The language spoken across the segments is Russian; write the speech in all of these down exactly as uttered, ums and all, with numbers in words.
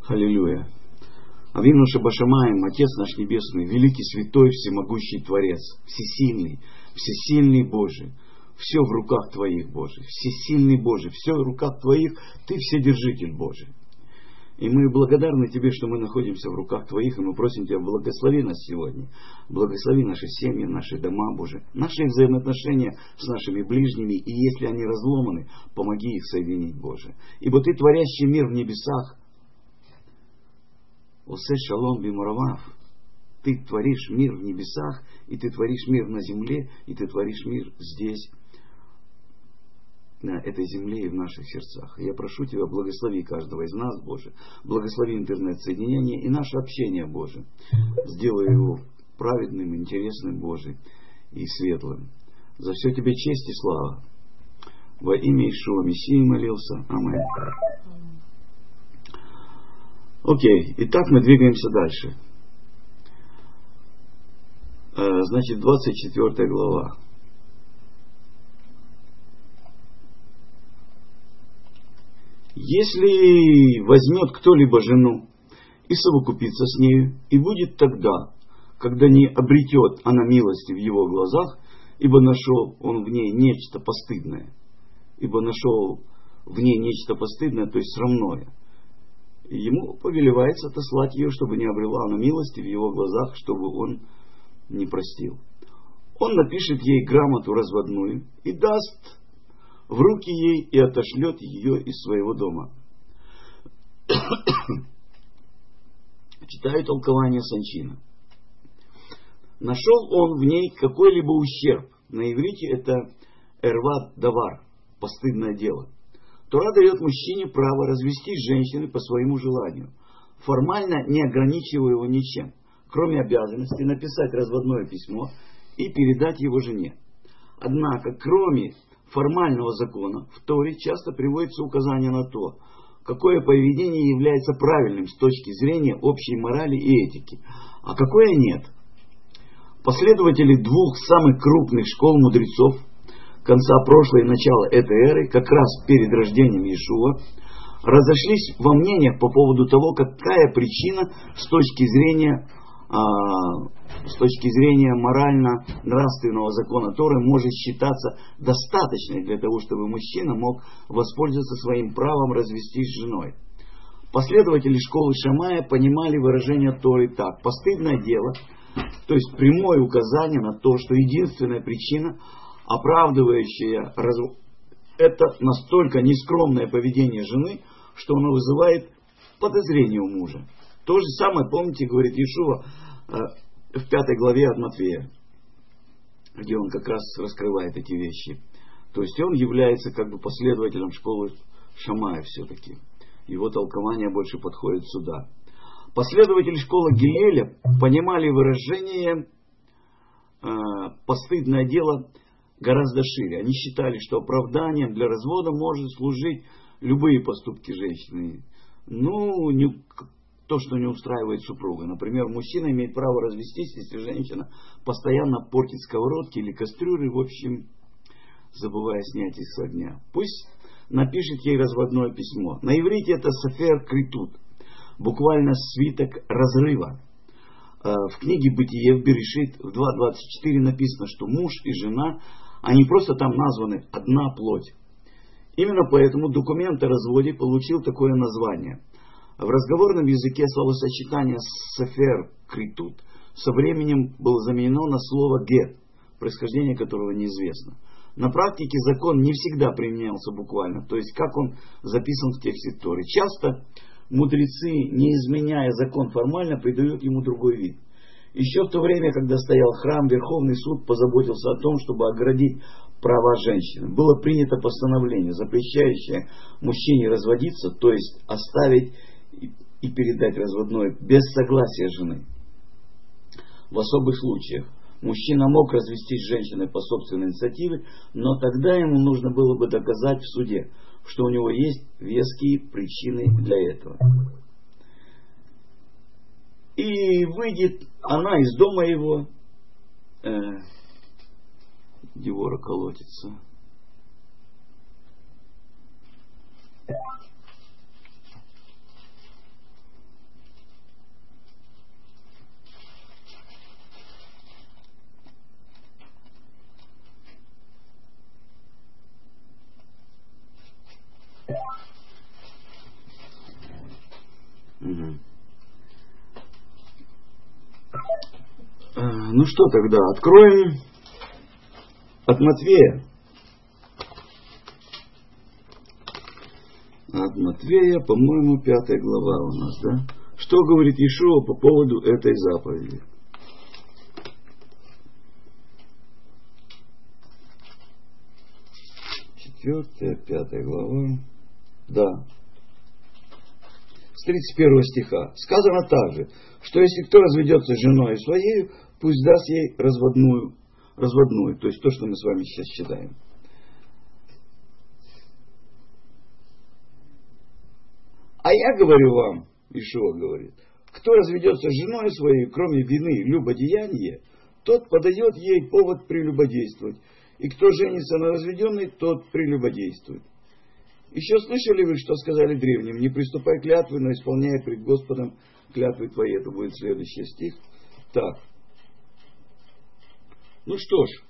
Аллилуйя. Авину Шабашамаем, Отец наш Небесный, великий, святой, всемогущий Творец, всесильный, всесильный Божий. Все в руках Твоих, Божий. Всесильный Божий. Все в руках Твоих. Ты Вседержитель Божий. И мы благодарны Тебе, что мы находимся в руках Твоих, и мы просим Тебя, благослови нас сегодня. Благослови наши семьи, наши дома, Боже. Наши взаимоотношения с нашими ближними, и если они разломаны, помоги их соединить, Боже. Ибо Ты, творящий мир в небесах, Осе шалом бимуравав, Ты творишь мир в небесах, и Ты творишь мир на земле, и Ты творишь мир здесь, на этой земле и в наших сердцах. Я прошу Тебя, благослови каждого из нас, Боже. Благослови интернет-соединение и наше общение, Боже. Сделай его праведным, интересным, Боже, и светлым. За все Тебе честь и слава. Во имя Ишуа Мессии молился. Аминь. Окей, итак, мы двигаемся дальше. Значит, двадцать четвёртая глава. Если возьмет кто-либо жену и совокупится с нею, и будет тогда, когда не обретет она милости в его глазах, ибо нашел он в ней нечто постыдное, ибо нашел в ней нечто постыдное, то есть срамное, ему повелевается отослать ее, чтобы не обрела она милости в его глазах, чтобы он не простил. Он напишет ей грамоту разводную и даст в руки ей и отошлет ее из своего дома. Читаю толкование Санчина. Нашел он в ней какой-либо ущерб. На иврите это эрват давар, постыдное дело. Тора дает мужчине право развестись с женщиной по своему желанию, формально не ограничивая его ничем, кроме обязанности написать разводное письмо и передать его жене. Однако, кроме формального закона, в Торе часто приводится указание на то, какое поведение является правильным с точки зрения общей морали и этики, а какое нет. Последователи двух самых крупных школ мудрецов конца прошлой и начала этой эры, как раз перед рождением Иешуа, разошлись во мнениях по поводу того, какая причина с точки зрения с точки зрения морально-нравственного закона Торы может считаться достаточной для того, чтобы мужчина мог воспользоваться своим правом развестись с женой. Последователи школы Шамая понимали выражение Торы так: постыдное дело, то есть прямое указание на то, что единственная причина, оправдывающая развод, это настолько нескромное поведение жены, что оно вызывает подозрение у мужа. То же самое, помните, говорит Иешуа э, в пятой главе от Матфея, где он как раз раскрывает эти вещи. То есть он является как бы последователем школы Шамая все-таки. Его толкование больше подходит сюда. Последователи школы Гилеля понимали выражение э, постыдное дело гораздо шире. Они считали, что оправданием для развода может служить любые поступки женщины. Ну, не, то, что не устраивает супруга. Например, мужчина имеет право развестись, если женщина постоянно портит сковородки или кастрюли, в общем, забывая снять их с огня. Пусть напишет ей разводное письмо. На иврите это сефер критут, буквально свиток разрыва. В книге Бытие в Берешит в два двадцать четыре написано, что муж и жена, они просто там названы одна плоть. Именно поэтому документ о разводе получил такое название. В разговорном языке словосочетание «сефер критут» со временем было заменено на слово «гет», происхождение которого неизвестно. На практике закон не всегда применялся буквально, то есть как он записан в тексте Торы. Часто мудрецы, не изменяя закон формально, придают ему другой вид. Еще в то время, когда стоял храм, Верховный суд позаботился о том, чтобы оградить права женщины. Было принято постановление, запрещающее мужчине разводиться, то есть оставить и передать разводное без согласия жены. В особых случаях мужчина мог развестись с женщиной по собственной инициативе, но тогда ему нужно было бы доказать в суде, что у него есть веские причины для этого. И выйдет она из дома его, э, Девора колотится. Ну что тогда, откроем от Матвея. От Матвея, по-моему, пятая глава у нас, да? Что говорит Иешуа по поводу этой заповеди? Четвертая, пятая глава. Да. С тридцать первого стиха. Сказано также, что если кто разведется с женой своей, пусть даст ей разводную, разводную, то есть то, что мы с вами сейчас читаем. А я говорю вам, Иешуа говорит, кто разведется с женой своей, кроме вины любодеяния, тот подает ей повод прелюбодействовать. И кто женится на разведенной, тот прелюбодействует. Еще слышали вы, что сказали древним? Не приступай клятвы, но исполняй пред Господом клятвы твои. Это будет следующий стих. Так. Ну что ж.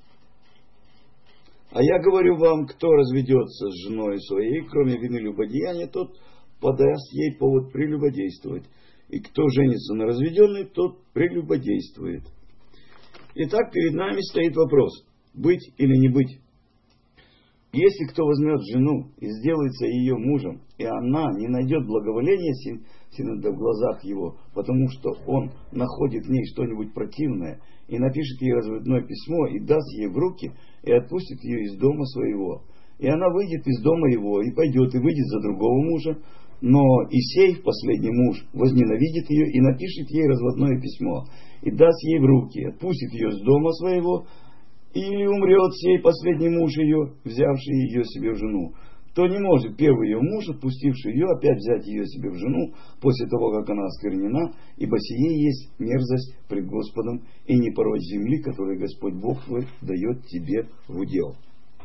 А я говорю вам, кто разведется с женой своей, кроме вины любодеяния, тот подаст ей повод прелюбодействовать. И кто женится на разведенной, тот прелюбодействует. Итак, перед нами стоит вопрос. Быть или не быть? Если кто возьмет жену и сделается ее мужем, и она не найдет благоволения Синода в глазах его, потому что он находит в ней что-нибудь противное, и напишет ей разводное письмо, и даст ей в руки, и отпустит ее из дома своего. И она выйдет из дома его, и пойдет, и выйдет за другого мужа, но и сей, последний муж, возненавидит ее, и напишет ей разводное письмо, и даст ей в руки, отпустит ее из дома своего, или умрет сей последний муж ее, взявший ее себе в жену, то не может первый ее муж, отпустивший ее, опять взять ее себе в жену, после того, как она осквернена, ибо сие есть мерзость пред Господом, и не порочь земли, которую Господь Бог твой дает тебе в удел.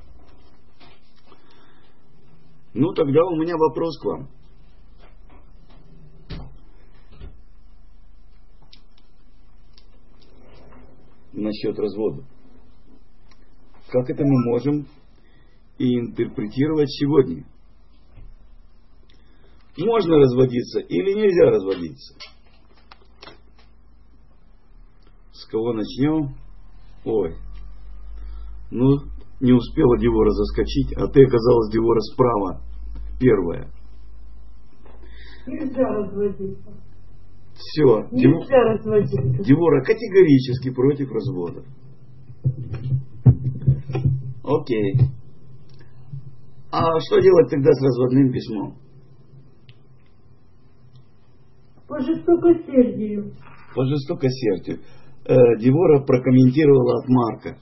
Ну, тогда у меня вопрос к вам. Насчет развода. Как это мы можем и интерпретировать сегодня? Можно разводиться или нельзя разводиться? С кого начнем? Ой. Ну, не успела Девора заскочить, а ты оказалась, Девора, справа. Первая. Нельзя разводиться. Все. Нельзя разводиться. Девора категорически против развода. Окей. А что делать тогда с разводным письмом? По жестокосердию. По жестокосердию. Э, Девора прокомментировала от Марка.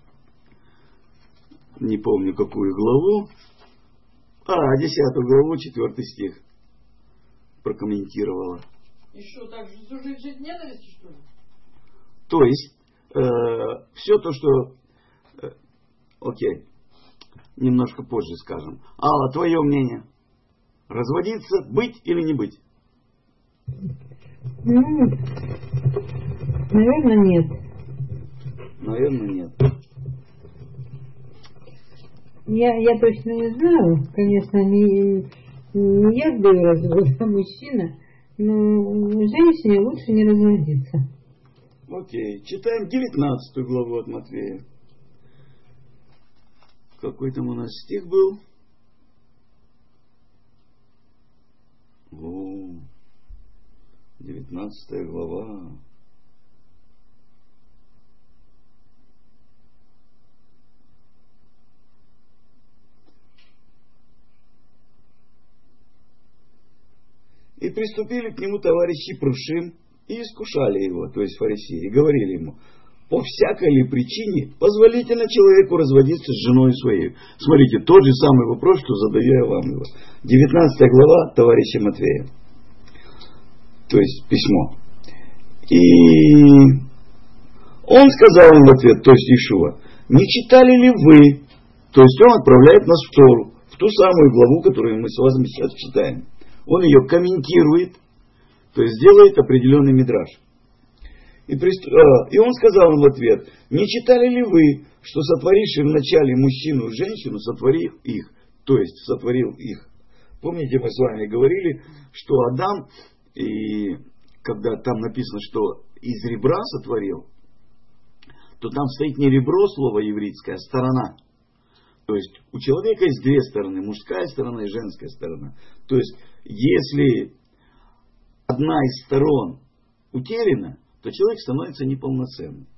Не помню, какую главу. А, десятую главу, четвертый стих. Прокомментировала. И что, так же служить жить ненависти, что ли? То есть, э, все то, что... Э, окей. Немножко позже скажем. Алла, твое мнение? Разводиться, быть или не быть? Ну, наверное, нет. Наверное, нет. Я, я точно не знаю. Конечно, не, не я сдаю развод, а мужчина. Но женщине лучше не разводиться. Окей. Читаем девятнадцатую главу от Матвея. Какой там у нас стих был? О, девятнадцатая глава. И приступили к нему товарищи Прушим и искушали его, то есть фарисеи, и говорили ему: по всякой ли причине позволительно человеку разводиться с женой своей? Смотрите, тот же самый вопрос, что задаю я вам его. девятнадцатая глава товарища Матвея. То есть письмо. И он сказал им в ответ, то есть Иешуа: не читали ли вы? То есть он отправляет нас в Тору, в ту самую главу, которую мы с вами сейчас читаем. Он ее комментирует, то есть делает определенный мидраш. И, приступ... и он сказал им в ответ: не читали ли вы, что сотворивший вначале мужчину и женщину, сотворил их, то есть сотворил их. Помните, мы с вами говорили, что Адам, и когда там написано, что из ребра сотворил, то там стоит не ребро слова еврейское, а сторона. То есть у человека есть две стороны, мужская сторона и женская сторона. То есть если одна из сторон утеряна, то человек становится неполноценным.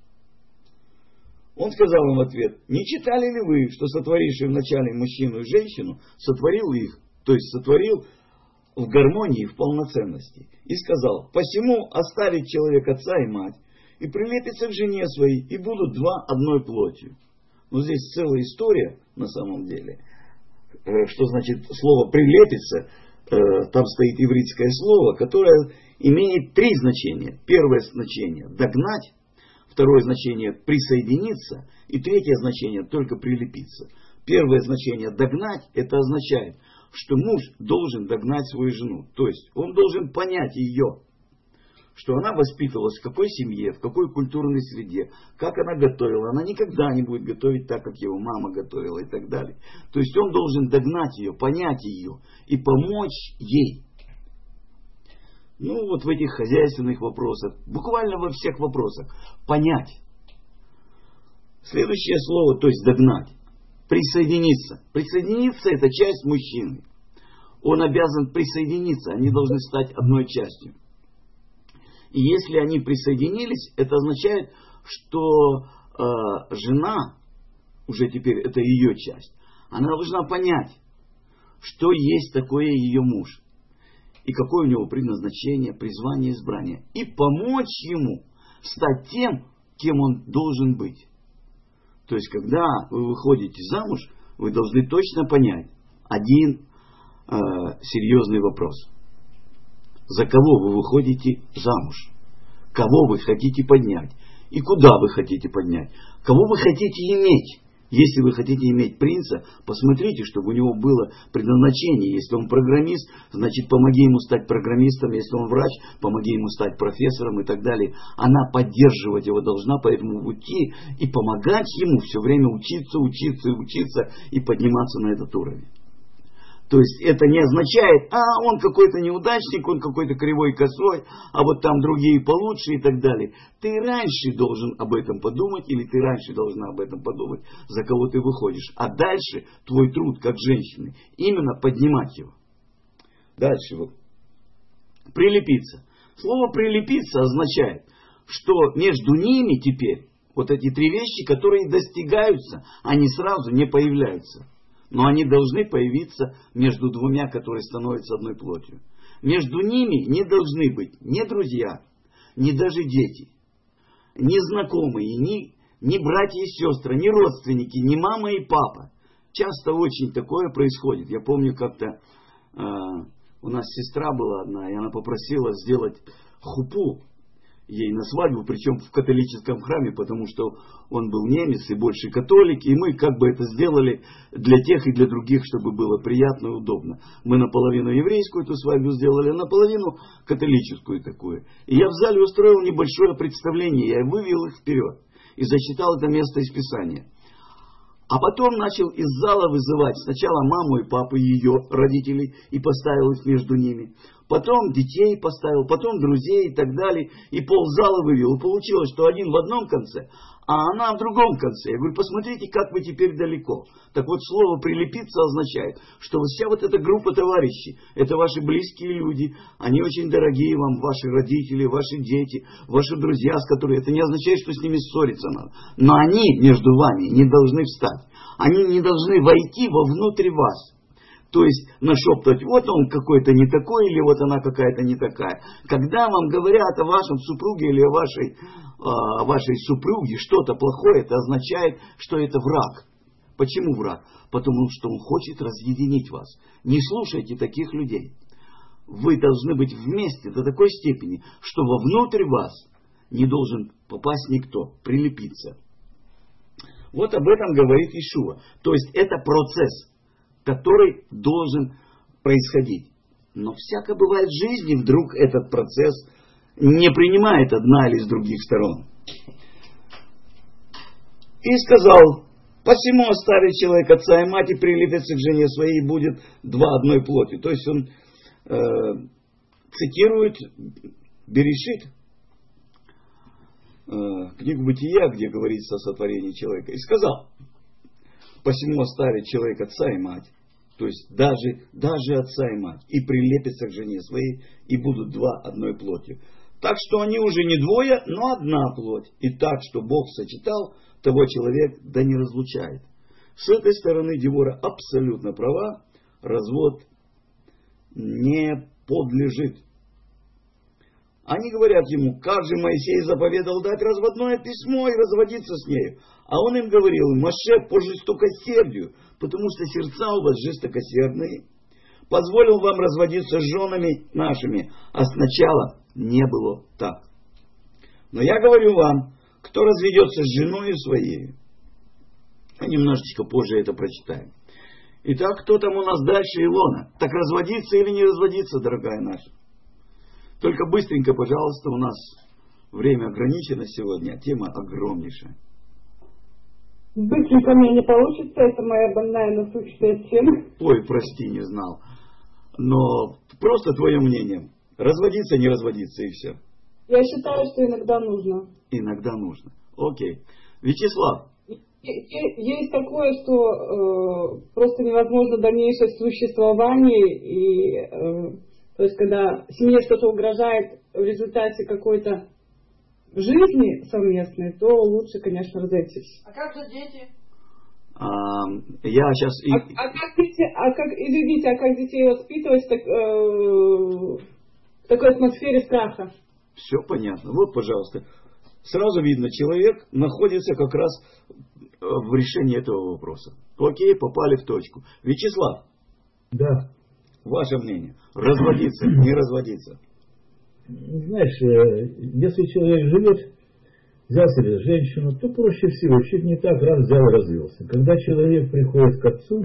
Он сказал им в ответ: не читали ли вы, что сотворивший вначале мужчину и женщину, сотворил их, то есть сотворил в гармонии и в полноценности. И сказал: посему оставит человек отца и мать, и прилепится к жене своей, и будут два одной плотью. Но здесь целая история на самом деле. Что значит слово «прилепится»? Там стоит еврейское слово, которое имеет три значения. Первое значение – догнать. Второе значение – присоединиться. И третье значение – только прилепиться. Первое значение – догнать. Это означает, что муж должен догнать свою жену. То есть он должен понять ее, что она воспитывалась в какой семье, в какой культурной среде, как она готовила. Она никогда не будет готовить так, как его мама готовила и так далее. То есть он должен догнать ее, понять ее и помочь ей. Ну вот в этих хозяйственных вопросах, буквально во всех вопросах, понять. Следующее слово, то есть догнать. Присоединиться. Присоединиться — это часть мужчины. Он обязан присоединиться, они должны стать одной частью. И если они присоединились, это означает, что э, жена, уже теперь это ее часть, она должна понять, что есть такое ее муж. И какое у него предназначение, призвание, избрание. И помочь ему стать тем, кем он должен быть. То есть, когда вы выходите замуж, вы должны точно понять один э, серьезный вопрос. За кого вы выходите замуж? Кого вы хотите поднять? И куда вы хотите поднять? Кого вы хотите иметь? Если вы хотите иметь принца, посмотрите, чтобы у него было предназначение. Если он программист, значит, помоги ему стать программистом. Если он врач, помоги ему стать профессором и так далее. Она поддерживать его должна по этому пути и помогать ему все время учиться, учиться и учиться и подниматься на этот уровень. То есть это не означает: а он какой-то неудачник, он какой-то кривой косой, а вот там другие получше и так далее. Ты раньше должен об этом подумать, или ты раньше должна об этом подумать, за кого ты выходишь. А дальше твой труд как женщины именно поднимать его. Дальше вот. Прилепиться. Слово прилепиться означает, что между ними теперь вот эти три вещи, которые достигаются, они сразу не появляются. Но они должны появиться между двумя, которые становятся одной плотью. Между ними не должны быть ни друзья, ни даже дети, ни знакомые, ни, ни братья и сестры, ни родственники, ни мама и папа. Часто очень такое происходит. Я помню, как-то э, у нас сестра была одна, и она попросила сделать хупу ей на свадьбу, причем в католическом храме, потому что он был немец и больше католик, и мы как бы это сделали для тех и для других, чтобы было приятно и удобно. Мы наполовину еврейскую эту свадьбу сделали, а наполовину католическую такую. И я в зале устроил небольшое представление, я вывел их вперед и зачитал это место из Писания. А потом начал из зала вызывать сначала маму и папу, ее родителей, и поставил их между ними. Потом детей поставил, потом друзей и так далее. И ползала вывел. И получилось, что один в одном конце, а она в другом конце. Я говорю: посмотрите, как вы теперь далеко. Так вот, слово «прилепиться» означает, что вся вот эта группа товарищей, это ваши близкие люди, они очень дорогие вам, ваши родители, ваши дети, ваши друзья, с которыми... Это не означает, что с ними ссориться надо. Но они между вами не должны встать. Они не должны войти вовнутрь вас. То есть нашептывать: вот он какой-то не такой, или вот она какая-то не такая. Когда вам говорят о вашем супруге или о вашей, о вашей супруге что-то плохое, это означает, что это враг. Почему враг? Потому что он хочет разъединить вас. Не слушайте таких людей. Вы должны быть вместе до такой степени, что вовнутрь вас не должен попасть никто, прилепиться. Вот об этом говорит Иешуа. То есть это процесс, который должен происходить. Но всяко бывает в жизни, вдруг этот процесс не принимает одна или из других сторон. И сказал: посему оставит человек отца и мать, и прилепится к жене своей, и будет два одной плоти. То есть он э, цитирует Берешит. э, книгу Бытия, где говорится о сотворении человека, и сказал: посему оставит человек отца и мать, то есть даже, даже отца и мать, и прилепятся к жене своей, и будут два одной плотью. Так что они уже не двое, но одна плоть. И так, что Бог сочетал, того человек да не разлучает. С этой стороны Девора абсолютно права, развод не подлежит. Они говорят ему: как же Моисей заповедал дать разводное письмо и разводиться с нею? А он им говорил: Моше по жестокосердию, потому что сердца у вас жестокосердные. Позволил вам разводиться с женами нашими, а сначала не было так. Но я говорю вам, кто разведется с женой своей, немножечко позже это прочитаем. Итак, кто там у нас дальше, Илона? Так разводиться или не разводиться, дорогая наша? Только быстренько, пожалуйста, у нас время ограничено сегодня, а тема огромнейшая. Быстренько мне не получится, это моя больная насущная тема. Ой, прости, не знал. Но просто твое мнение. Разводиться, не разводиться, и все. Я считаю, что иногда нужно. Иногда нужно. Окей. Вячеслав. Есть такое, что э, просто невозможно дальнейшее существование, и э, то есть когда семье что-то угрожает в результате какой-то жизни совместной, то лучше, конечно, разойтись. А как же дети? А, я сейчас... А, а как детей, а как, извините, а как детей воспитывать так, э, в такой атмосфере страха? Все понятно. Вот, пожалуйста. Сразу видно, человек находится как раз в решении этого вопроса. Окей, попали в точку. Вячеслав. Да. Ваше мнение. Разводиться, не разводиться? Знаешь, если человек живет, взял себе женщину, то проще всего, чуть не так, раз взял и развелся. Когда человек приходит к отцу,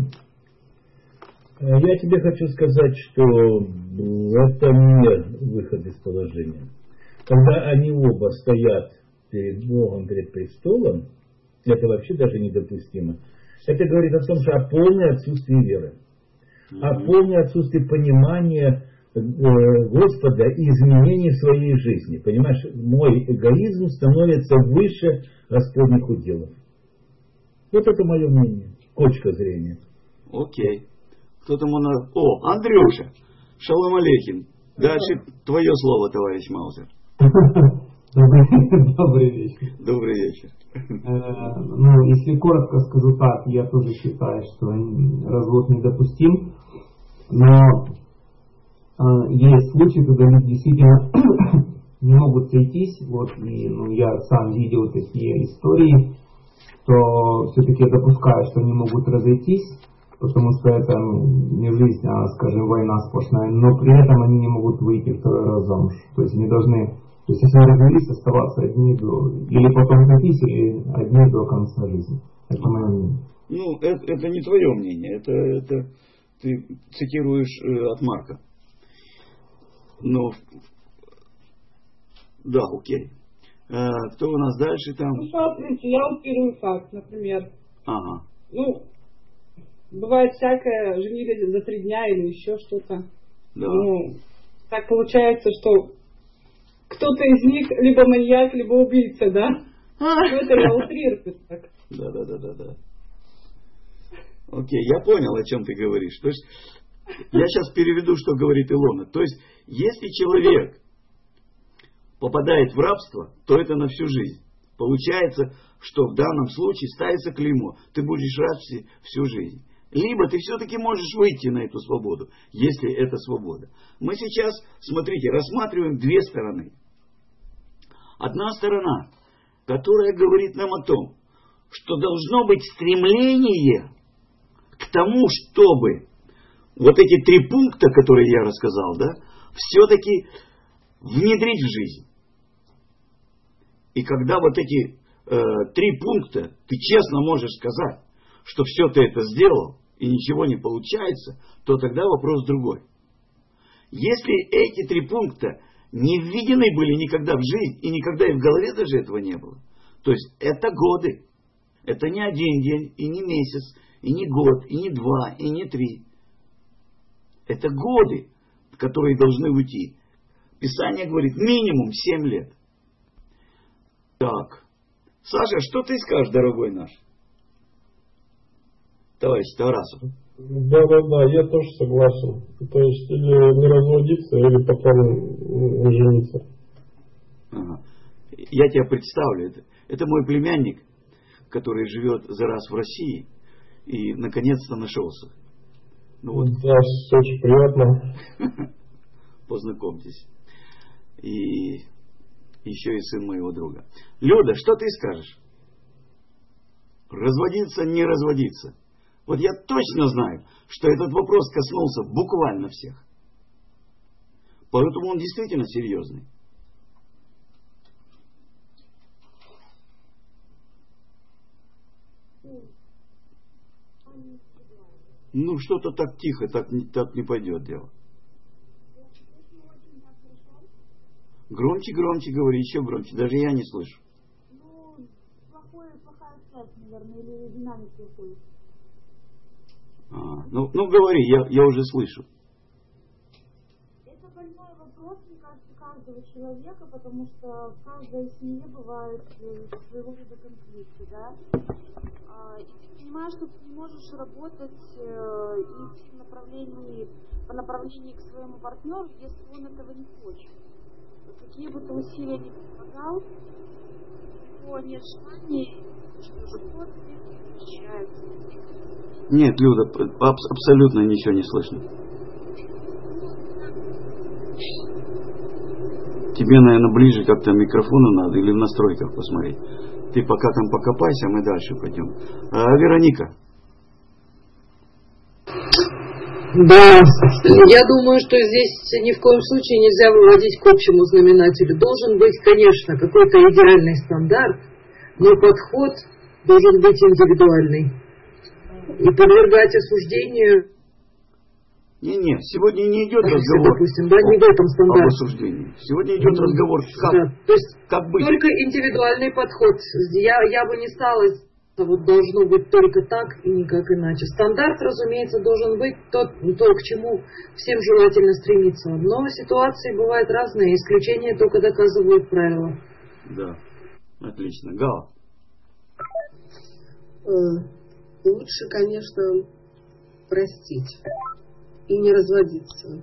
я тебе хочу сказать, что это не выход из положения. Когда они оба стоят перед Богом, перед престолом, это вообще даже недопустимо. Это говорит о том, что о полной отсутствии веры, о полной отсутствии понимания Господа и изменений в своей жизни. Понимаешь, мой эгоизм становится выше Господних уделов. Вот это мое мнение, точка зрения. Окей. Кто там у нас? О, Андрюша. Шалом алейхим. Дальше твое слово, товарищ Маузер. Добрый вечер. Добрый вечер. Ну, если коротко скажу так, я тоже считаю, что развод недопустим. Но есть случаи, когда люди действительно не могут сойтись. Вот, и ну, я сам видел такие истории, что все-таки допускаю, что они могут разойтись, потому что это ну, не жизнь, а, скажем, война сплошная. Но при этом они не могут выйти второй раз замуж. То есть они должны, то есть если они развелись, оставаться одни до, или потом сойтись, или одни до конца жизни. Это мое мнение. Ну, это, это не твое мнение, это, это ты цитируешь э, от Марка. Ну, да, окей. Э, кто у нас дальше там? Ну, смотрите, я утрирую факт, например. Ага. Ну, бывает всякое, женились за три дня или еще что-то. Да. Ну, так получается, что кто-то из них либо маньяк, либо убийца, да? Ну, это я утрирую так. Да, да, да, да, да. Окей, я понял, о чем ты говоришь. То есть, я сейчас переведу, что говорит Илона. То есть, если человек попадает в рабство, то это на всю жизнь. Получается, что в данном случае ставится клеймо. Ты будешь раб всю жизнь. Либо ты все-таки можешь выйти на эту свободу, если это свобода. Мы сейчас, смотрите, рассматриваем две стороны. Одна сторона, которая говорит нам о том, что должно быть стремление к тому, чтобы вот эти три пункта, которые я рассказал, да, все-таки внедрить в жизнь. И когда вот эти э, три пункта, ты честно можешь сказать, что все ты это сделал, и ничего не получается, то тогда вопрос другой. Если эти три пункта не введены были никогда в жизнь, и никогда и в голове даже этого не было, то есть это годы, это не один день, и не месяц, и не год, и не два, и не три. Это годы, которые должны уйти. Писание говорит минимум семь лет. Так. Саша, что ты скажешь, дорогой наш? Товарищ Тарасов. Да, да, да, я тоже согласен. То есть или не разводиться, или потом не жениться. Ага. Я тебя представлю. Это, это мой племянник, который живет за раз в России и наконец-то нашелся. Ну, вот. Да, очень приятно. Познакомьтесь. И еще и сын моего друга. Люда, что ты скажешь? Разводиться, не разводиться? Вот я точно знаю, что этот вопрос коснулся буквально всех. Поэтому он действительно серьезный. Ну, что-то так тихо, так, так не пойдет дело. Громче, громче говори, еще громче. Даже я не слышу. Ну, плохое, плохая связь, наверное, или динамика уходит. А, ну, ну, говори, я, я уже слышу. Это больной вопрос, мне кажется, каждого человека, потому что в каждой семье бывают своего рода конфликты, да? А, и ты понимаешь, что ты не можешь работать э, идти в направлении, по направлению к своему партнеру, если он этого не хочет. Какие бы ты усилия ни прилагал, у него нет желания, что живот защищается. Нет, Люда, аб- абсолютно ничего не слышно. Тебе, наверное, ближе как-то к микрофону надо или в настройках посмотреть. Ты пока там покопайся, мы дальше пойдем. А, Вероника. Да, я думаю, что здесь ни в коем случае нельзя выводить к общему знаменателю. Должен быть, конечно, какой-то идеальный стандарт, но подход должен быть индивидуальный. И подвергать осуждению... Не-не, сегодня не идет разговор, допустим, да, не в этом стандарте. об осуждении. Сегодня идет разговор, как, да, то есть как быть. Только индивидуальный подход. Я, я бы не стала... Вот должно быть только так и никак иначе. Стандарт, разумеется, должен быть тот, то, к чему всем желательно стремиться. Но ситуации бывают разные, исключения только доказывают правила. Да, отлично. Гала. Лучше, конечно, простить и не разводиться.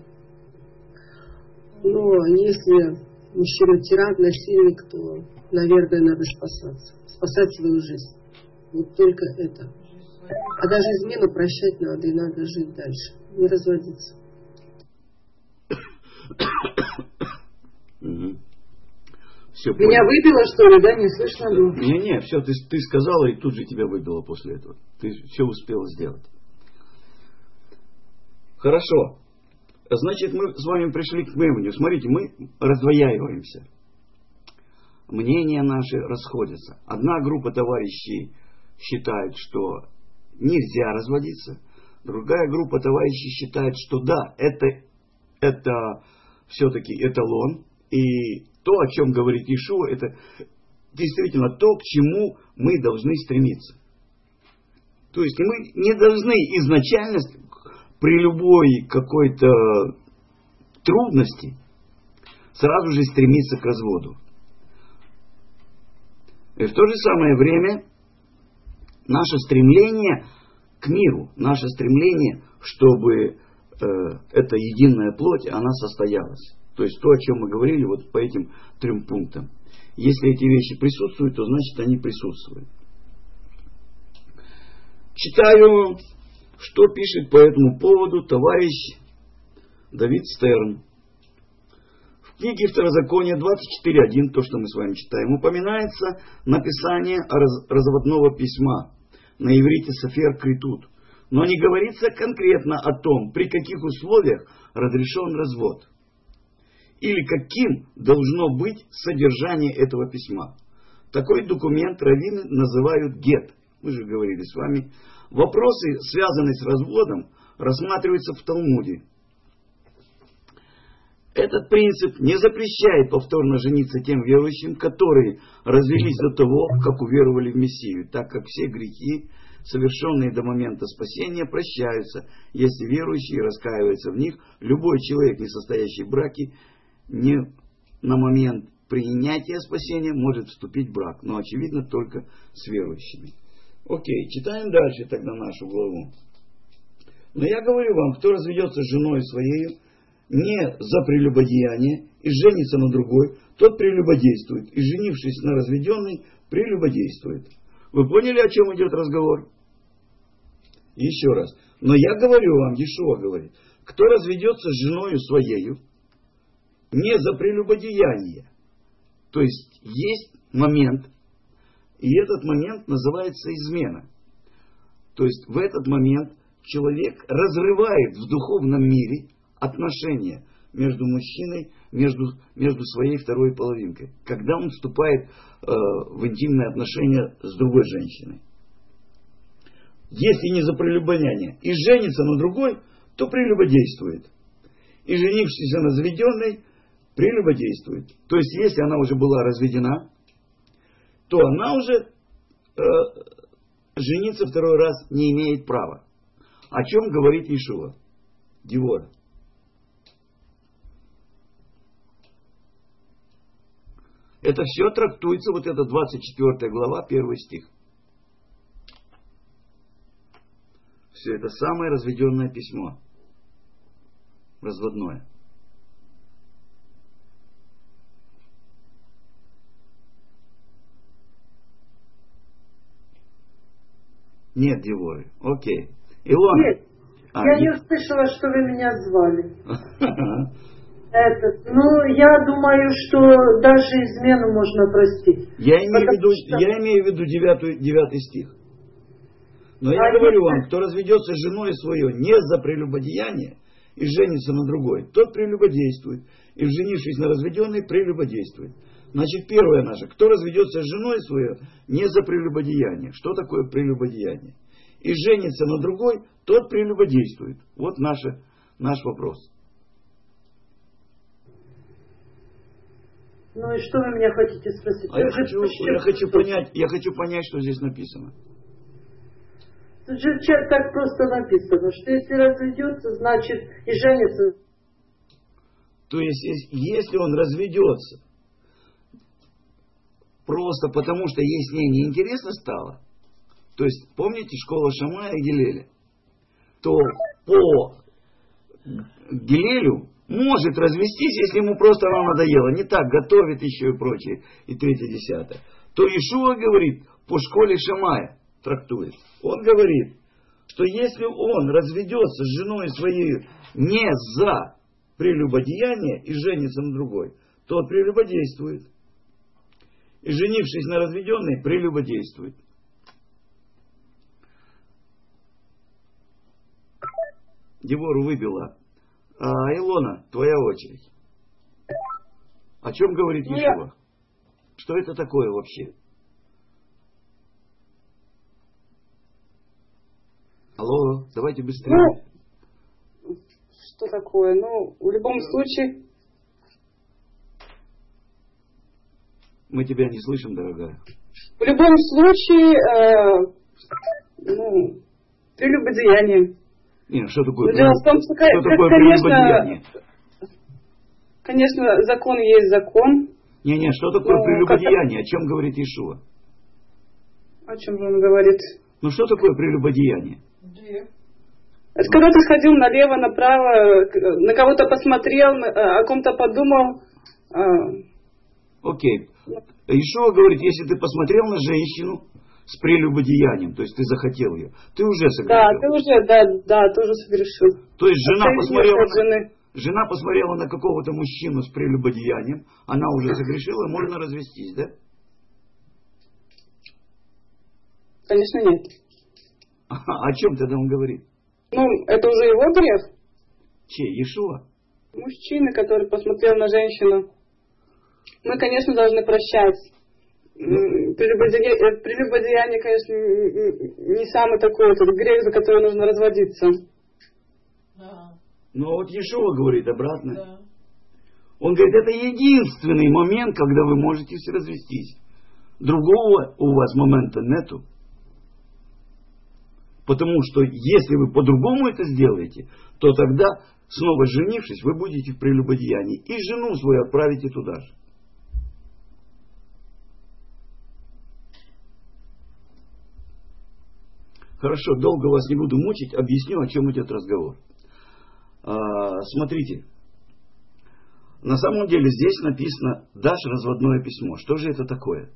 Но если мужчина тиран, насильник, то, наверное, надо спасаться. Спасать свою жизнь. Вот только это. А даже измену прощать надо, и надо жить дальше. Не разводиться. Угу. Все, меня понял. Выбило, что ли, да? Не слышно было? Не-не, все, ты, ты сказала, и тут же тебя выбило после этого. Ты все успела сделать. Хорошо. Значит, мы с вами пришли к мнению. Смотрите, мы раздвояиваемся. Мнения наши расходятся. Одна группа товарищей считает, что нельзя разводиться. Другая группа товарищей считает, что да, это, это все-таки эталон. И то, о чем говорит Иешуа, это действительно то, к чему мы должны стремиться. То есть мы не должны изначально при любой какой-то трудности сразу же стремиться к разводу. И в то же самое время наше стремление к миру, наше стремление, чтобы э, эта единая плоть, она состоялась. То есть то, о чем мы говорили вот по этим трем пунктам. Если эти вещи присутствуют, то значит они присутствуют. Читаю, что пишет по этому поводу товарищ Давид Стерн. В книге Второзакония двадцать четыре один, то, что мы с вами читаем, упоминается написание раз, разводного письма. На иврите Софер Критут. Но не говорится конкретно о том, при каких условиях разрешен развод. Или каким должно быть содержание этого письма. Такой документ раввины называют гет. Мы же говорили с вами. Вопросы, связанные с разводом, рассматриваются в Талмуде. Этот принцип не запрещает повторно жениться тем верующим, которые развелись до того, как уверовали в Мессию, так как все грехи, совершенные до момента спасения, прощаются, если верующие раскаиваются в них. Любой человек, не состоящий в браке, не на момент принятия спасения может вступить в брак. Но, очевидно, только с верующими. Окей, читаем дальше тогда нашу главу. Но я говорю вам, кто разведется с женой своей не за прелюбодеяние и женится на другой, тот прелюбодействует. И женившись на разведенной, прелюбодействует. Вы поняли, о чем идет разговор? Еще раз. Но я говорю вам, Иешуа говорит, кто разведется с женою своею не за прелюбодеяние. То есть есть момент, и этот момент называется измена. То есть в этот момент человек разрывает в духовном мире отношения между мужчиной, между, между своей второй половинкой, когда он вступает э, в интимные отношения с другой женщиной. Если не за прелюбодеяние и женится на другой, то прелюбодействует. И женившись на разведенной, прелюбодействует. То есть если она уже была разведена, то она уже э, жениться второй раз не имеет права. О чем говорит Иешуа? Девора. Это все трактуется, вот это двадцать четвёртая глава, первый стих. Все это самое разведенное письмо. Разводное. Нет, Деворы. Окей. Илона. Нет, а, я нет. не услышала, что вы меня звали. Этот, ну, я думаю, что даже измену можно простить. Я имею в виду, что... я имею в виду девятый, девятый стих. Но я а говорю если... вам, кто разведется с женой свое не за прелюбодеяние и женится на другой, тот прелюбодействует. И женившись на разведенной, прелюбодействует. Значит, первое наше, кто разведется с женой свое не за прелюбодеяние. Что такое прелюбодеяние? И женится на другой, тот прелюбодействует. Вот наше, наш вопрос. Ну и что вы меня хотите спросить? А я хочу, я, хочу понять, я хочу понять, что здесь написано. Тут же так просто написано, что если разведется, значит и женится. То есть, если он разведется просто потому, что ей с ней неинтересно стало, то есть, помните школа Шамая и Гилеля, то по Гилелю может развестись, если ему просто она надоела. Не так, готовит еще и прочее, и третье, десятое. То Иешуа говорит, по школе Шамая трактует. Он говорит, что если он разведется с женой своей не за прелюбодеяние и женится на другой, то он прелюбодействует. И женившись на разведенной, прелюбодействует. Девору выбила. А, Илона, твоя очередь. О чем говорит Ну, Иешуа? я- Что это такое вообще? Алло, давайте быстрее. Ну, что такое? Ну, в любом случае, Мы тебя не слышим, дорогая. в любом случае, э, ну, прелюбодеяние. Не, что такое, Но дело в том, что, ко- что такое конечно, прелюбодеяние? конечно, закон есть закон. Не, не, что такое Ну, прелюбодеяние? О чем говорит Иешуа? О чем же он говорит? Ну что такое прелюбодеяние? Это когда ты сходил налево, направо, к- на кого-то посмотрел, на- о ком-то подумал. а, Окей. Иешуа говорит, если ты посмотрел на женщину с прелюбодеянием, то есть ты захотел ее, ты уже Да, согрешил. ты уже, да, да, тоже совершил. То есть жена Отойди посмотрела, от на, жены. жена посмотрела на какого-то мужчину с прелюбодеянием, она уже согрешила, можно развестись, да? Конечно, нет. О чем тогда он говорит? Ну, это уже его грех. Чей? Иешуа? Мужчина, который посмотрел на женщину. Мы, конечно, должны прощать. М, Прелюбодея- э, Прелюбодеяние, конечно, м, м, не самый такой вот грех, за который нужно разводиться. Да, Но вот Иешуа говорит обратно. да. Он говорит, это единственный момент, когда вы можете развестись. Другого у вас момента нету. Потому что если вы по-другому это сделаете, то тогда, снова женившись, вы будете в прелюбодеянии. И жену свою отправите туда же. Хорошо, долго вас не буду мучить, объясню, о чем идет разговор. А, смотрите. На самом деле здесь написано «дашь разводное письмо». Что же это такое?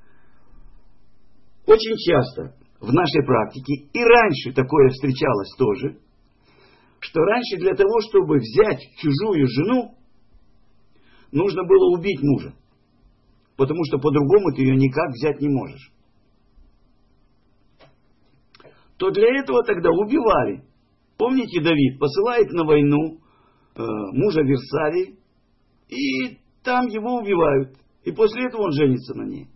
Очень часто в нашей практике, и раньше такое встречалось тоже, что раньше для того, чтобы взять чужую жену, нужно было убить мужа. Потому что по-другому ты ее никак взять не можешь. То для этого тогда убивали. Помните, Давид посылает на войну э, мужа Версавии, и там его убивают. И после этого он женится на ней.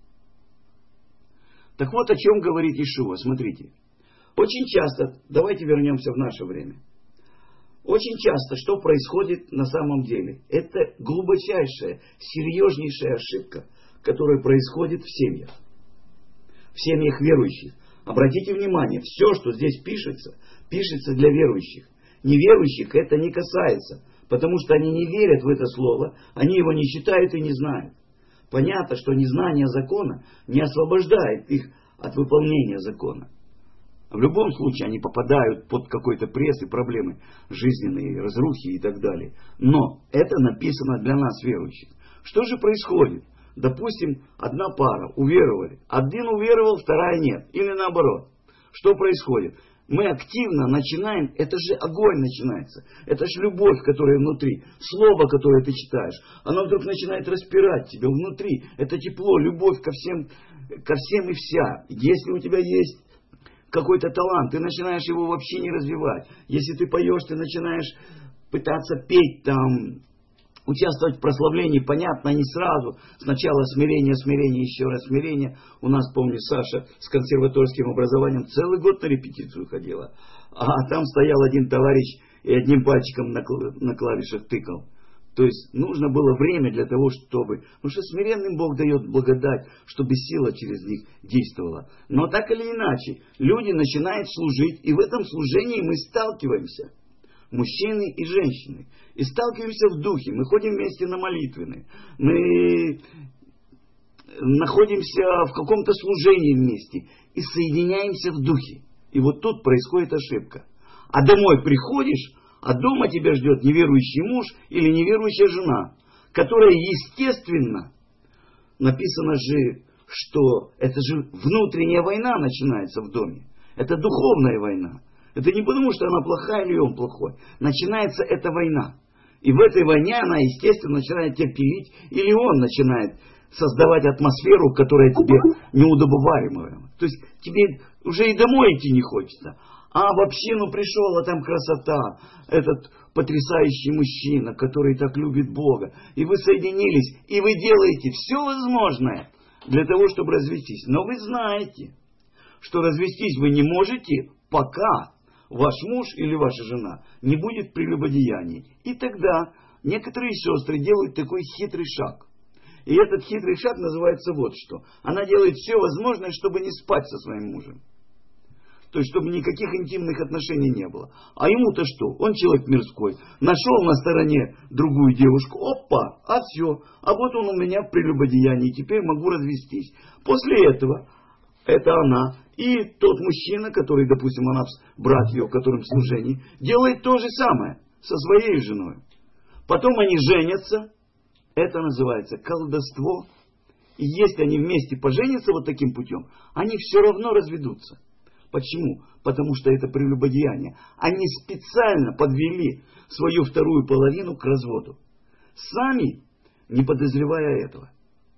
Так вот, о чем говорит Иешуа. Смотрите. Очень часто, давайте вернемся в наше время. Очень часто, что происходит на самом деле? Это глубочайшая, серьезнейшая ошибка, которая происходит в семьях. В семьях верующих. Обратите внимание, все, что здесь пишется, пишется для верующих. Неверующих это не касается, потому что они не верят в это слово, они его не читают и не знают. Понятно, что незнание закона не освобождает их от выполнения закона. В любом случае они попадают под какой-то пресс и проблемы жизненные, разрухи и так далее. Но это написано для нас, верующих. Что же происходит? Допустим, одна пара уверовали. Один уверовал, вторая нет. Или наоборот. Что происходит? Мы активно начинаем, это же огонь начинается. Это же любовь, которая внутри. Слово, которое ты читаешь. Оно вдруг начинает распирать тебя внутри. Это тепло, любовь ко всем, ко всем и вся. Если у тебя есть какой-то талант, ты начинаешь его вообще не развивать. Если ты поешь, ты начинаешь пытаться петь там, участвовать в прославлении, понятно, не сразу. Сначала смирение, смирение, еще раз смирение. У нас, помню, Саша с консерваторским образованием целый год на репетицию ходила. А там стоял один товарищ и одним пальчиком на, на клавишах тыкал. То есть нужно было время для того, чтобы... Потому что смиренным Бог дает благодать, чтобы сила через них действовала. Но так или иначе, люди начинают служить, и в этом служении мы сталкиваемся. Мужчины и женщины. И сталкиваемся в духе. Мы ходим вместе на молитвенные. Мы находимся в каком-то служении вместе. И соединяемся в духе. И вот тут происходит ошибка. А домой приходишь, а дома тебя ждет неверующий муж или неверующая жена, которая, естественно, написано же, что это же внутренняя война начинается в доме. Это духовная война. Это не потому, что она плохая или он плохой. Начинается эта война. И в этой войне она, естественно, начинает тебя пилить, или он начинает создавать атмосферу, которая тебе неудобоваримая. То есть тебе уже и домой идти не хочется. А в общину пришел, а там красота. Этот потрясающий мужчина, который так любит Бога. И вы соединились, и вы делаете все возможное для того, чтобы развестись. Но вы знаете, что развестись вы не можете, пока ваш муж или ваша жена не будет прелюбодеяний. И тогда некоторые сестры делают такой хитрый шаг. И этот хитрый шаг называется вот что. Она делает все возможное, чтобы не спать со своим мужем. То есть, чтобы никаких интимных отношений не было. А ему-то что? Он человек мирской. Нашел на стороне другую девушку. Опа! А все. А вот он у меня в прелюбодеянии. Теперь могу развестись. После этого это она и тот мужчина, который, допустим, она брат ее, которым в служении, делает то же самое со своей женой. Потом они женятся. Это называется колдовство. И если они вместе поженятся вот таким путем, они все равно разведутся. Почему? Потому что это прелюбодеяние. Они специально подвели свою вторую половину к разводу. Сами не подозревая этого.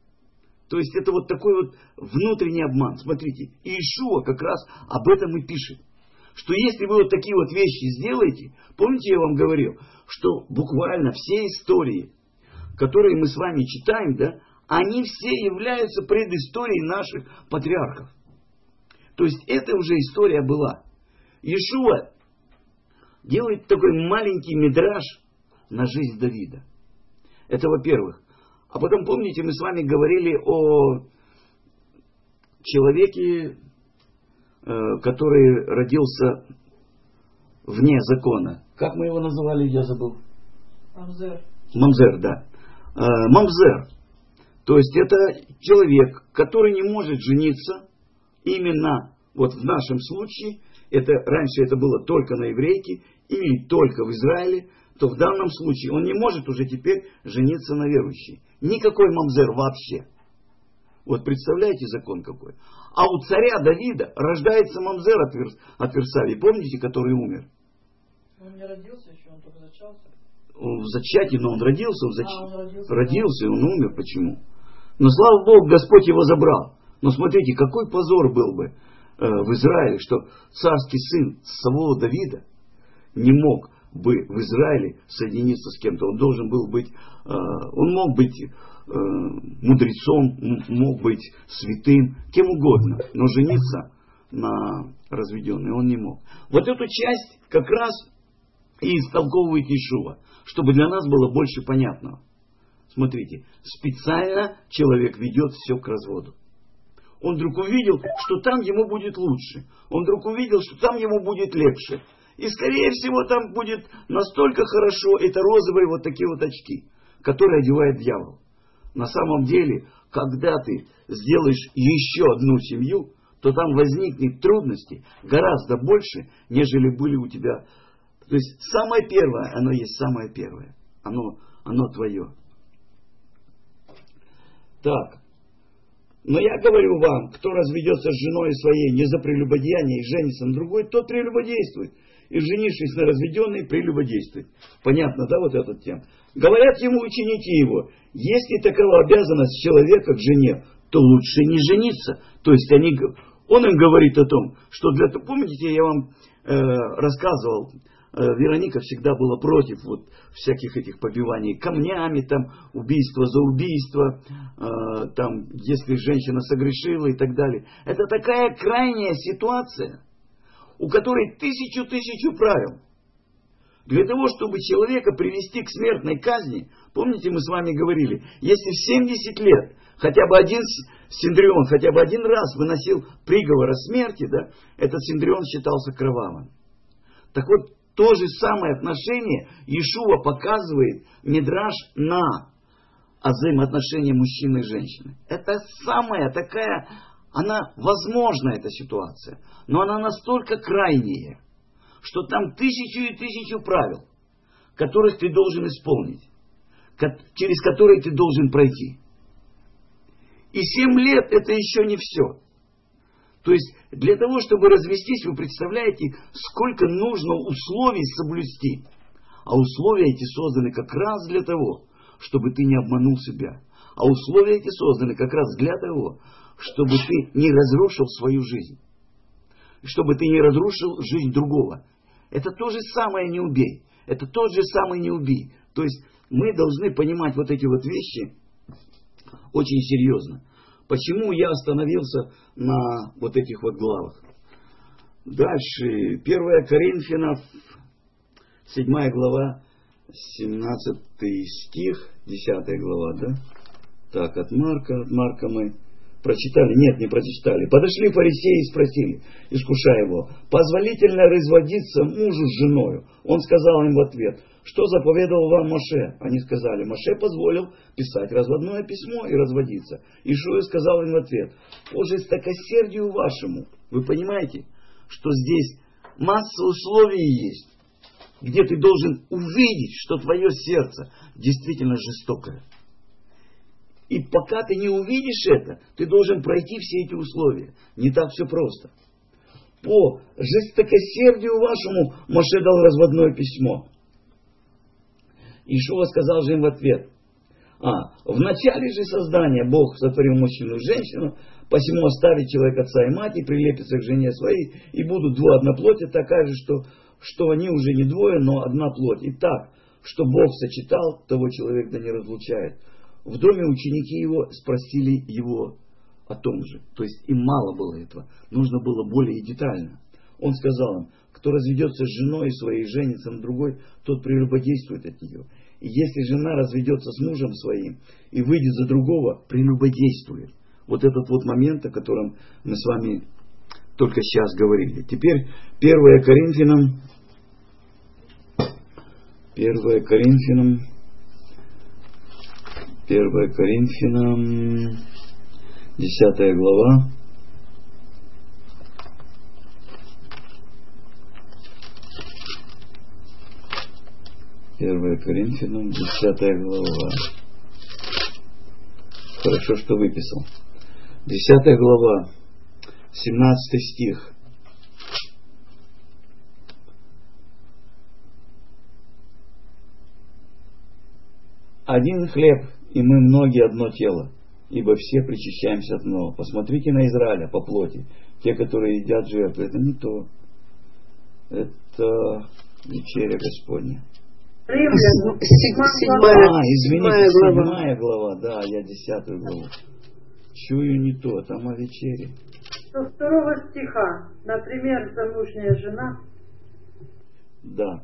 То есть это вот такой вот внутренний обман. Смотрите, Иешуа как раз об этом и пишет. Что если вы вот такие вот вещи сделаете, помните, я вам говорил, что буквально все истории, которые мы с вами читаем, да, они все являются предысторией наших патриархов. То есть это уже история была. Иешуа делает такой маленький мидраш на жизнь Давида. Это во-первых. А потом, помните, мы с вами говорили о человеке, который родился вне закона. Как мы его называли, я забыл? Мамзер. Мамзер, да. Мамзер. То есть это человек, который не может жениться. Именно вот в нашем случае это, раньше это было только на еврейке или только в Израиле, то в данном случае он не может уже теперь жениться на верующей. Никакой мамзер вообще. Вот представляете закон какой. А у царя Давида рождается мамзер от, Верс, от Версавии, помните, который умер? Он не родился еще, он только зачался. Он в зачатии, но он родился, он зач... а, он родился, родился и он умер. Почему? Но слава Богу, Господь его забрал. Но смотрите, какой позор был бы э, в Израиле, что царский сын самого Давида не мог бы в Израиле соединиться с кем-то. Он должен был быть, э, он мог быть э, мудрецом, мог быть святым, кем угодно, но жениться на разведенной он не мог. Вот эту часть как раз и истолковывает Иешуа, чтобы для нас было больше понятного. Смотрите, специально человек ведет все к разводу. Он вдруг увидел, что там ему будет лучше. Он вдруг увидел, что там ему будет легче. И скорее всего там будет настолько хорошо, это розовые вот такие вот очки, которые одевает дьявол. На самом деле, когда ты сделаешь еще одну семью, то там возникнет трудности гораздо больше, нежели были у тебя. То есть самое первое, оно есть самое первое. Оно, оно твое. Так. Но я говорю вам, кто разведется с женой своей не за прелюбодеяние и женится на другой, тот прелюбодействует. И женившись на разведенной, прелюбодействует. Понятно, да, вот этот тем? Говорят ему ученики его, если такова обязанность человека к жене, то лучше не жениться. То есть они, он им говорит о том, что для того, помните, я вам э, рассказывал, Вероника всегда была против вот всяких этих побиваний камнями, там, убийство за убийство, э, там, если женщина согрешила и так далее. Это такая крайняя ситуация, у которой тысячу-тысячу правил. Для того, чтобы человека привести к смертной казни, помните, мы с вами говорили, если в семьдесят лет хотя бы один синдрион, хотя бы один раз выносил приговор о смерти, да, этот синдрион считался кровавым. Так вот, то же самое отношение Иешуа показывает мидраш на взаимоотношения мужчины и женщины. Это самая такая, она возможна, эта ситуация, но она настолько крайняя, что там тысячу и тысячу правил, которых ты должен исполнить, через которые ты должен пройти. И семь лет это еще не все. То есть для того, чтобы развестись, вы представляете, сколько нужно условий соблюсти. А условия эти созданы как раз для того, чтобы ты не обманул себя. А условия эти созданы как раз для того, чтобы ты не разрушил свою жизнь. Чтобы ты не разрушил жизнь другого. Это то же самое не убей. Это тот же самый не убей. То есть мы должны понимать вот эти вот вещи очень серьезно. Почему я остановился на вот этих вот главах? Дальше. первое Коринфянам, седьмая глава, семнадцатый стих, десятая глава, да? Так, от Марка, от Марка мы прочитали? Нет, не прочитали. Подошли фарисеи и спросили, искушая его, позволительно разводиться мужу с женою? Он сказал им в ответ, что заповедовал вам Моше? Они сказали, Моше позволил писать разводное письмо и разводиться. Иешуа сказал им в ответ, по жестокосердию вашему. Вы понимаете, что здесь масса условий есть, где ты должен увидеть, что твое сердце действительно жестокое. И пока ты не увидишь это, ты должен пройти все эти условия. Не так все просто. По жестокосердию вашему Моше дал разводное письмо. Иешуа сказал же им в ответ, а, в начале же создания Бог сотворил мужчину и женщину, посему оставит человек отца и мать и прилепится к жене своей, и будут двое одна плоть, и такая же, что, что они уже не двое, но одна плоть. И так, что Бог сочетал, того человек да не разлучает. В доме ученики его спросили его о том же. То есть им мало было этого. Нужно было более детально. Он сказал им, кто разведется с женой своей и женится на другой, тот прелюбодействует от нее. И если жена разведется с мужем своим и выйдет за другого, прелюбодействует. Вот этот вот момент, о котором мы с вами только сейчас говорили. Теперь первое Коринфянам, первое Коринфянам, первое Коринфянам, десятая глава. первое Коринфянам, десятая глава. Хорошо, что выписал. десятая глава, семнадцатый стих. Один хлеб, и мы многие одно тело, ибо все причащаемся от одного. Посмотрите на Израиля по плоти. Те, которые едят жертвы, это не то. Это вечеря Господня. Римлян, седьмая, а, извините, седьмая глава. седьмая глава, да, я десятую главу. Чую не то, там о вечере. Со второго стиха, например, замужняя жена. Да.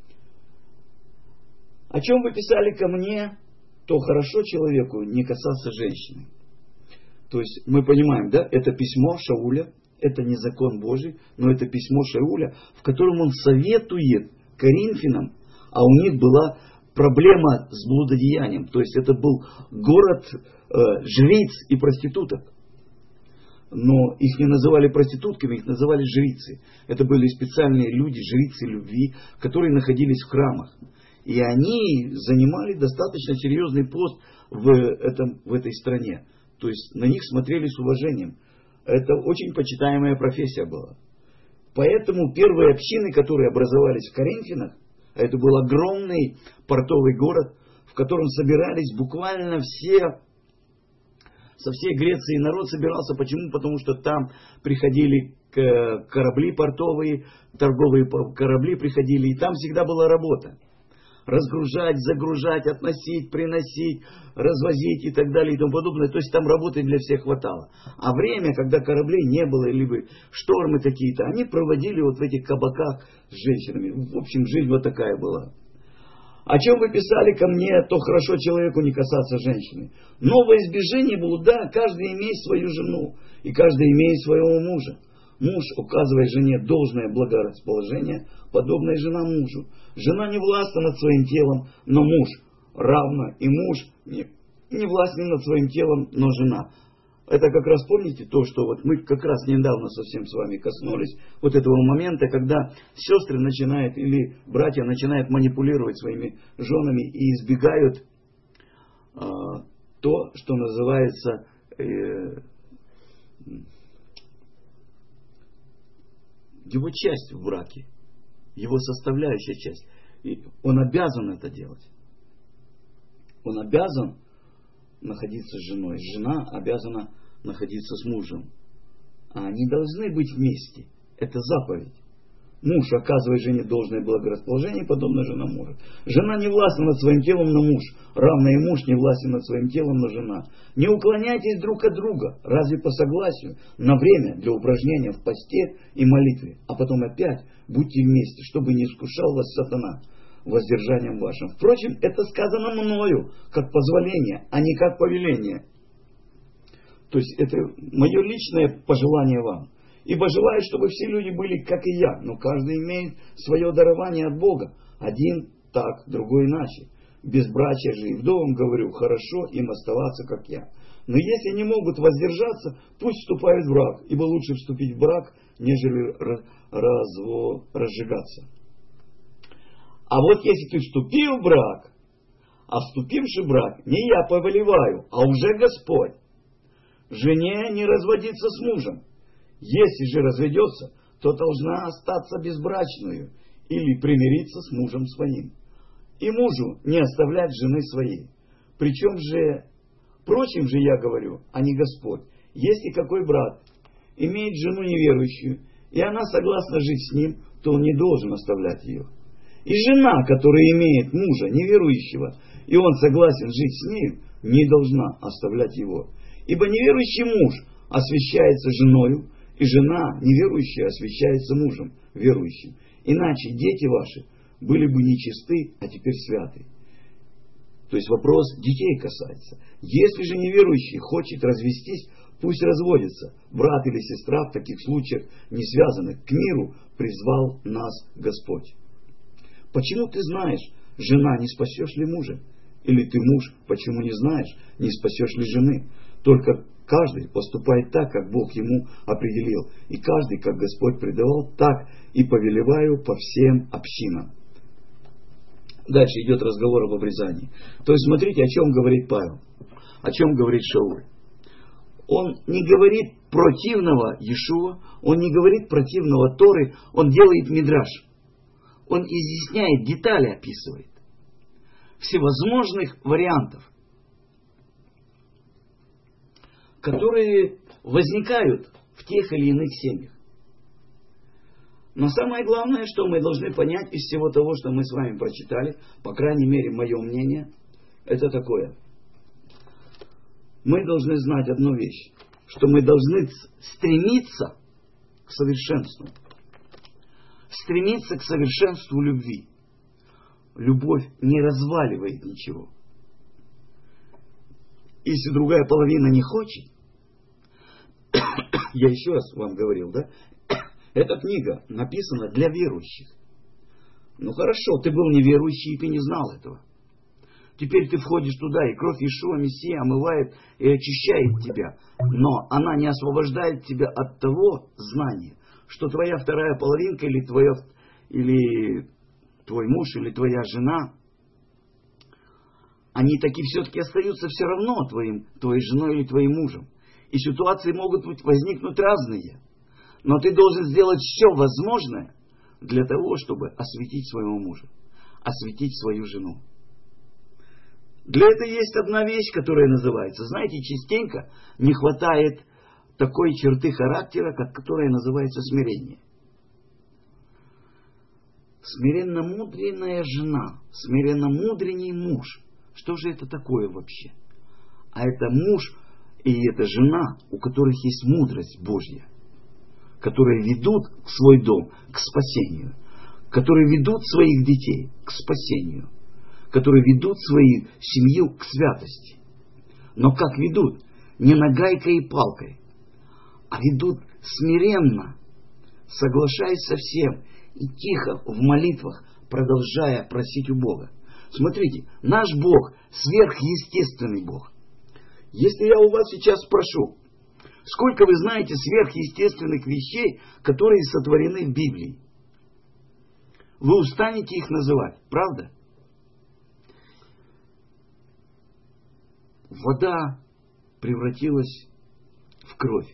О чем вы писали ко мне, то хорошо человеку не касаться женщины. То есть мы понимаем, да, это письмо Шауля, это не закон Божий, но это письмо Шауля, в котором он советует Коринфянам, а у них была проблема с блудодеянием. То есть это был город э, жриц и проституток. Но их не называли проститутками, их называли жрицы. Это были специальные люди, жрицы любви, которые находились в храмах. И они занимали достаточно серьезный пост в, этом, в этой стране. То есть на них смотрели с уважением. Это очень почитаемая профессия была. Поэтому первые общины, которые образовались в Коринфянах, это был огромный портовый город, в котором собирались буквально все, со всей Греции народ собирался. Почему? Потому что там приходили корабли портовые, торговые корабли приходили, и там всегда была работа. Разгружать, загружать, относить, приносить, развозить и так далее и тому подобное. То есть там работы для всех хватало. А время, когда кораблей не было, либо штормы какие-то, они проводили вот в этих кабаках с женщинами. В общем, жизнь вот такая была. О чем вы писали ко мне, то хорошо человеку не касаться женщины. Но во избежание блуда каждый имеет свою жену, и каждый имеет своего мужа. Муж указывает жене должное благорасположение, подобное жена мужу. Жена не властна над своим телом, но муж равно, и муж не, не властен над своим телом, но жена. Это как раз помните то, что вот мы как раз недавно совсем с вами коснулись вот этого момента, когда сестры начинают или братья начинают манипулировать своими женами и избегают э, то, что называется э, его часть в браке, его составляющая часть. И он обязан это делать. Он обязан находиться с женой. Жена обязана находиться с мужем. А они должны быть вместе. Это заповедь. Муж оказывает жене должное благорасположение, подобно жена мужа. Жена не властна над своим телом, но муж. Равно и муж не властен над своим телом, но жена. Не уклоняйтесь друг от друга, разве по согласию, на время для упражнения в посте и молитве. А потом опять будьте вместе, чтобы не искушал вас сатана воздержанием вашим. Впрочем, это сказано мною, как позволение, а не как повеление. То есть это мое личное пожелание вам. Ибо желаю, чтобы все люди были, как и я, но каждый имеет свое дарование от Бога. Один так, другой иначе. Безбрачие же и вдовам говорю, хорошо им оставаться, как я. Но если не могут воздержаться, пусть вступают в брак, ибо лучше вступить в брак, нежели разво, разжигаться. А вот если ты вступил в брак, а вступивший в брак, не я повелеваю, а уже Господь, жене не разводиться с мужем. Если же разведется, то должна остаться безбрачную или примириться с мужем своим. И мужу не оставлять жены своей. Причем же, прочим же я говорю, а не Господь. Если какой брат имеет жену неверующую, и она согласна жить с ним, то он не должен оставлять ее. И жена, которая имеет мужа неверующего, и он согласен жить с ним, не должна оставлять его. Ибо неверующий муж освящается женою, и жена неверующая освящается мужем верующим. Иначе дети ваши были бы нечисты, а теперь святы. То есть вопрос детей касается. Если же неверующий хочет развестись, пусть разводится. Брат или сестра в таких случаях, не связанных к миру, призвал нас Господь. Почему ты знаешь, жена, не спасешь ли мужа? Или ты муж, почему не знаешь, не спасешь ли жены? Только каждый поступает так, как Бог ему определил. И каждый, как Господь предавал, так и повелеваю по всем общинам. Дальше идет разговор об обрезании. То есть смотрите, о чем говорит Павел, о чем говорит Шауль. Он не говорит противного Иешуа, он не говорит противного Торы, он делает мидраш. Он изъясняет, детали описывает. Всевозможных вариантов, которые возникают в тех или иных семьях. Но самое главное, что мы должны понять из всего того, что мы с вами прочитали, по крайней мере, мое мнение, это такое. Мы должны знать одну вещь, что мы должны стремиться к совершенству. Стремиться к совершенству любви. Любовь не разваливает ничего. Если другая половина не хочет, я еще раз вам говорил, да, эта книга написана для верующих. Ну хорошо, ты был неверующий, и ты не знал этого. Теперь ты входишь туда, и кровь Иешуа Мессия омывает и очищает тебя. Но она не освобождает тебя от того знания, что твоя вторая половинка, или, твоя, или твой муж, или твоя жена, они таки все-таки остаются все равно твоим, твоей женой или твоим мужем. И ситуации могут быть, возникнуть разные. Но ты должен сделать все возможное для того, чтобы осветить своего мужа, осветить свою жену. Для этого есть одна вещь, которая называется, знаете, частенько не хватает такой черты характера, как, которая называется смирение. Смиренно-мудренная жена, смиренно-мудренный муж. Что же это такое вообще? А это муж и эта жена, у которых есть мудрость Божья, которые ведут свой дом к спасению, которые ведут своих детей к спасению, которые ведут свою семью к святости. Но как ведут? Не нагайкой и палкой, а ведут смиренно, соглашаясь со всем и тихо в молитвах, продолжая просить у Бога. Смотрите, наш Бог сверхъестественный Бог. Если я у вас сейчас спрошу, сколько вы знаете сверхъестественных вещей, которые сотворены в Библии, вы устанете их называть, правда? Вода превратилась в кровь.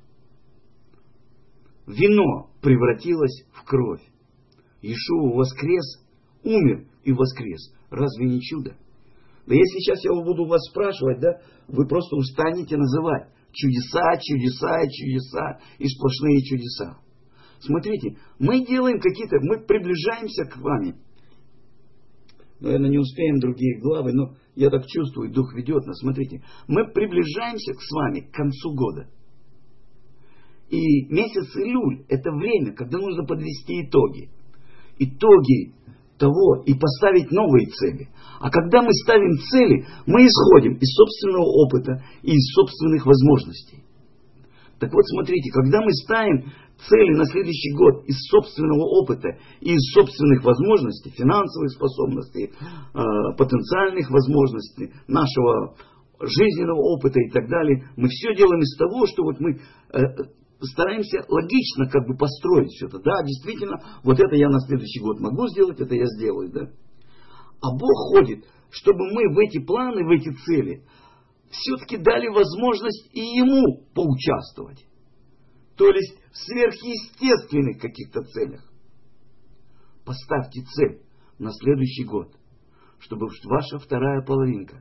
Вино превратилось в кровь. Иешуа воскрес, умер и воскрес. Разве не чудо? Да если сейчас я буду вас спрашивать, да, вы просто устанете называть чудеса, чудеса и чудеса и сплошные чудеса. Смотрите, мы делаем какие-то, мы приближаемся к вами. Наверное, не успеем другие главы, но я так чувствую, Дух ведет нас. Смотрите, мы приближаемся с вами к концу года. И месяц Илюль – это время, когда нужно подвести итоги. Итоги того и поставить новые цели. А когда мы ставим цели, мы исходим из собственного опыта и из собственных возможностей. Так вот, смотрите, когда мы ставим цели на следующий год из собственного опыта и из собственных возможностей, финансовых способностей, потенциальных возможностей, нашего жизненного опыта и так далее, мы все делаем из того, что вот мы стараемся логично как бы построить все это. Да, действительно, вот это я на следующий год могу сделать, это я сделаю, да. А Бог ходит, чтобы мы в эти планы, в эти цели все-таки дали возможность и Ему поучаствовать. То есть в сверхъестественных каких-то целях. Поставьте цель на следующий год, чтобы ваша вторая половинка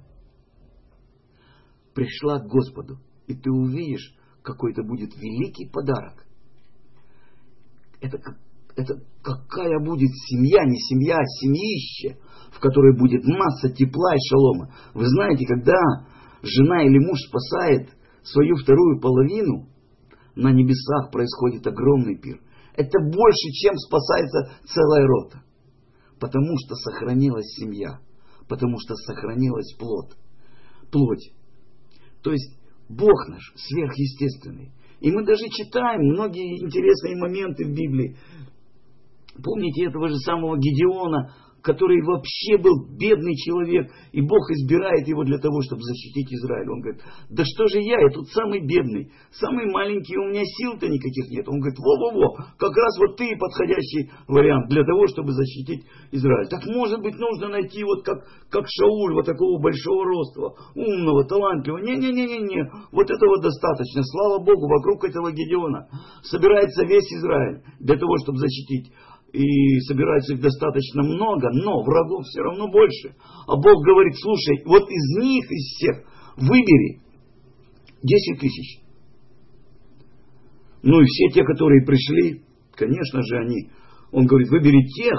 пришла к Господу, и ты увидишь, какой это будет великий подарок. Это, это какая будет семья, не семья, а семьище, в которой будет масса тепла и шалома. Вы знаете, когда жена или муж спасает свою вторую половину, на небесах происходит огромный пир. Это больше, чем спасается целая рота. Потому что сохранилась семья. Потому что сохранилась плоть. плоть. То есть Бог наш сверхъестественный. И мы даже читаем многие интересные моменты в Библии. Помните этого же самого Гедеона, который вообще был бедный человек, и Бог избирает его для того, чтобы защитить Израиль. Он говорит, да что же я, я тут самый бедный, самый маленький, у меня сил-то никаких нет. Он говорит, во-во-во, как раз вот ты подходящий вариант для того, чтобы защитить Израиль. Так может быть нужно найти вот как, как Шауль, вот такого большого роста, умного, талантливого. Не-не-не-не-не, вот этого достаточно. Слава Богу, вокруг этого Гедеона собирается весь Израиль для того, чтобы защитить. И собирается их достаточно много, но врагов все равно больше. А Бог говорит, слушай, вот из них, из всех, выбери десять тысяч. Ну и все те, которые пришли, конечно же они, он говорит, выбери тех,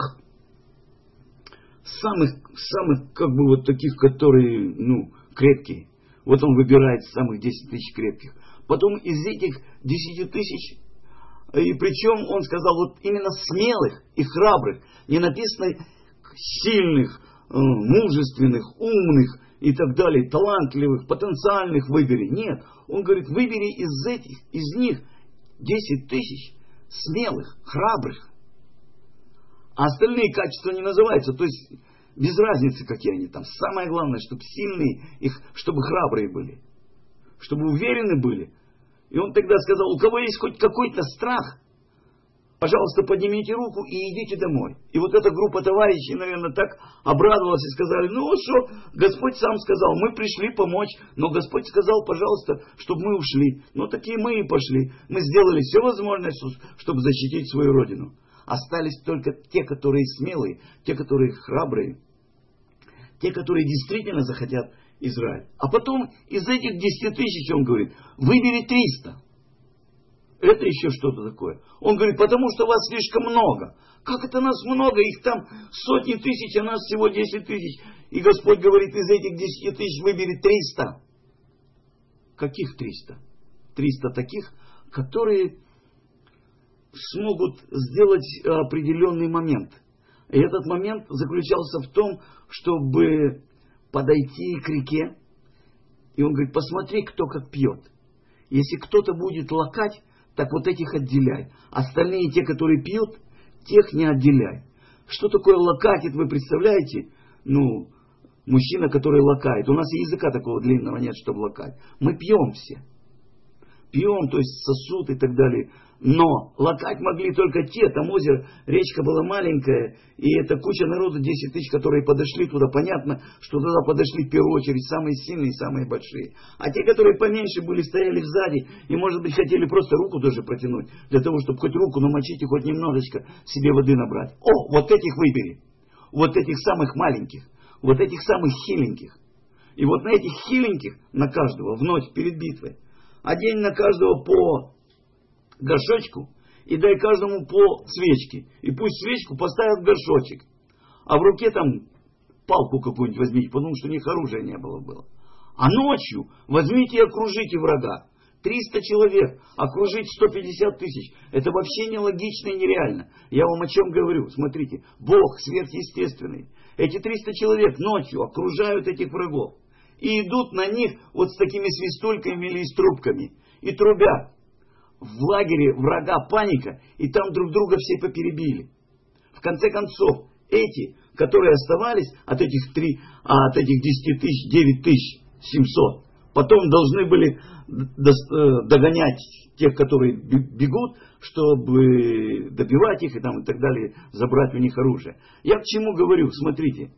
самых, самых как бы вот таких, которые, ну, крепкие. Вот он выбирает самых десять тысяч крепких. Потом из этих десяти тысяч, и причем он сказал, вот именно смелых и храбрых, не написано сильных, мужественных, умных и так далее, талантливых, потенциальных выбери. Нет, он говорит, выбери из этих, из них десять тысяч смелых, храбрых. А остальные качества не называются, то есть без разницы, какие они там. Самое главное, чтобы сильные, их, чтобы храбрые были, чтобы уверены были. И он тогда сказал, у кого есть хоть какой-то страх, пожалуйста, поднимите руку и идите домой. И вот эта группа товарищей, наверное, так обрадовалась и сказали, ну что, Господь сам сказал, мы пришли помочь, но Господь сказал, пожалуйста, чтобы мы ушли. Ну такие мы и пошли. Мы сделали все возможное, чтобы защитить свою родину. Остались только те, которые смелые, те, которые храбрые, те, которые действительно захотят Израиль. А потом из этих десяти тысяч, он говорит, выбери триста. Это еще что-то такое. Он говорит, потому что вас слишком много. Как это нас много? Их там сотни тысяч, а нас всего десять тысяч. И Господь говорит, из этих десяти тысяч выбери триста. Каких триста? триста таких, которые смогут сделать определенный момент. И этот момент заключался в том, чтобы подойти к реке. И он говорит, посмотри, кто как пьет. Если кто-то будет лакать, так вот этих отделяй. Остальные, те, которые пьют, тех не отделяй. Что такое лакатит, вы представляете? Ну, мужчина, который лакает. У нас и языка такого длинного нет, чтобы лакать. Мы пьем все. Пьем, то есть сосуд и так далее. Но лакать могли только те, там озеро, речка была маленькая, и это куча народу, десять тысяч, которые подошли туда. Понятно, что туда подошли в первую очередь самые сильные, самые большие. А те, которые поменьше были, стояли сзади, и, может быть, хотели просто руку даже протянуть, для того, чтобы хоть руку намочить и хоть немножечко себе воды набрать. О, вот этих выбери. Вот этих самых маленьких. Вот этих самых хиленьких. И вот на этих хиленьких, на каждого, вновь перед битвой, одень на каждого по горшочку и дай каждому по свечке. И пусть свечку поставят в горшочек. А в руке там палку какую-нибудь возьмите, потому что у них оружия не было. было. А ночью возьмите и окружите врага. триста человек, окружить сто пятьдесят тысяч. Это вообще нелогично и нереально. Я вам о чем говорю. Смотрите, Бог сверхъестественный. Эти триста человек ночью окружают этих врагов. И идут на них вот с такими свистульками или с трубками. И трубят. В лагере врага паника, и там друг друга все поперебили. В конце концов, эти, которые оставались от этих, три, а от этих десяти тысяч, девять тысяч семьсот, потом должны были догонять тех, которые бегут, чтобы добивать их и, там, и так далее, забрать у них оружие. Я к чему говорю? Смотрите.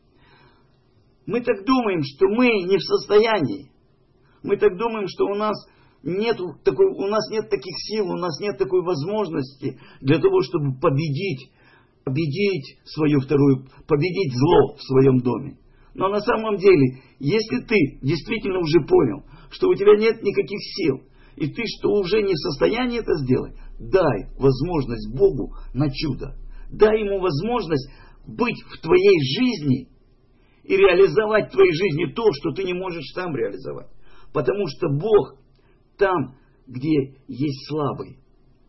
Мы так думаем, что мы не в состоянии. Мы так думаем, что у нас нет такой, у нас нет таких сил, у нас нет такой возможности для того, чтобы победить, победить свою вторую, победить зло в своем доме. Но на самом деле, если ты действительно уже понял, что у тебя нет никаких сил, и ты что уже не в состоянии это сделать, дай возможность Богу на чудо. Дай Ему возможность быть в твоей жизни и реализовать в твоей жизни то, что ты не можешь сам реализовать. Потому что Бог там, где есть слабый.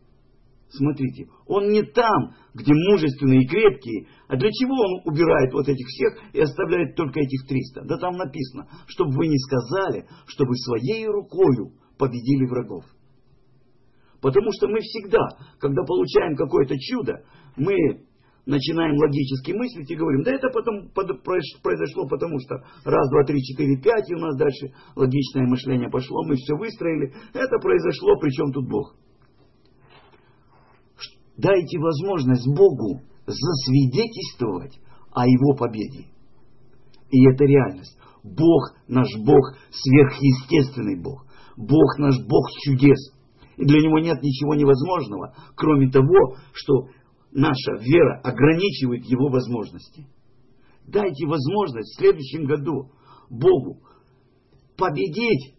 Смотрите, Он не там, где мужественные и крепкие. А для чего Он убирает вот этих всех и оставляет только этих триста? Да там написано, чтобы вы не сказали, что вы своей рукою победили врагов. Потому что мы всегда, когда получаем какое-то чудо, мы начинаем логически мыслить и говорим, да это потом произошло потому что раз, два, три, четыре, пять, и у нас дальше логичное мышление пошло, мы все выстроили, это произошло, причем тут Бог. Дайте возможность Богу засвидетельствовать о Его победе. И это реальность. Бог наш Бог, сверхъестественный Бог. Бог наш Бог чудес. И для Него нет ничего невозможного, кроме того, что наша вера ограничивает Его возможности. Дайте возможность в следующем году Богу победить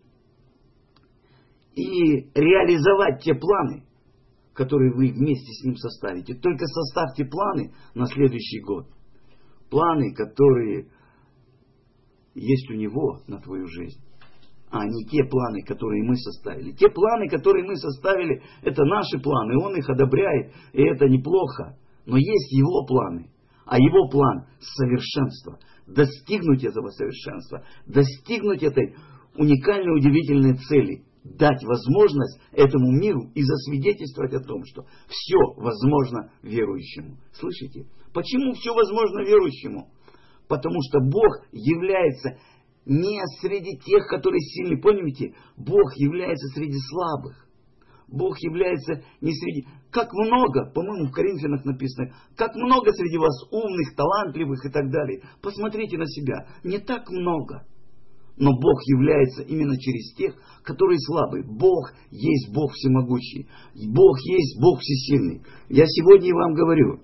и реализовать те планы, которые вы вместе с Ним составите. Только составьте планы на следующий год. Планы, которые есть у Него на твою жизнь. А не те планы, которые мы составили. Те планы, которые мы составили, это наши планы. Он их одобряет, и это неплохо. Но есть Его планы. А Его план – совершенство. Достигнуть этого совершенства. Достигнуть этой уникальной, удивительной цели. Дать возможность этому миру и засвидетельствовать о том, что все возможно верующему. Слышите? Почему все возможно верующему? Потому что Бог является не среди тех, которые сильны. Понимаете? Бог является среди слабых. Бог является не среди... Как много, по-моему, в Коринфянах написано, как много среди вас умных, талантливых и так далее. Посмотрите на себя. Не так много. Но Бог является именно через тех, которые слабые. Бог есть Бог всемогущий. Бог есть Бог всесильный. Я сегодня вам говорю,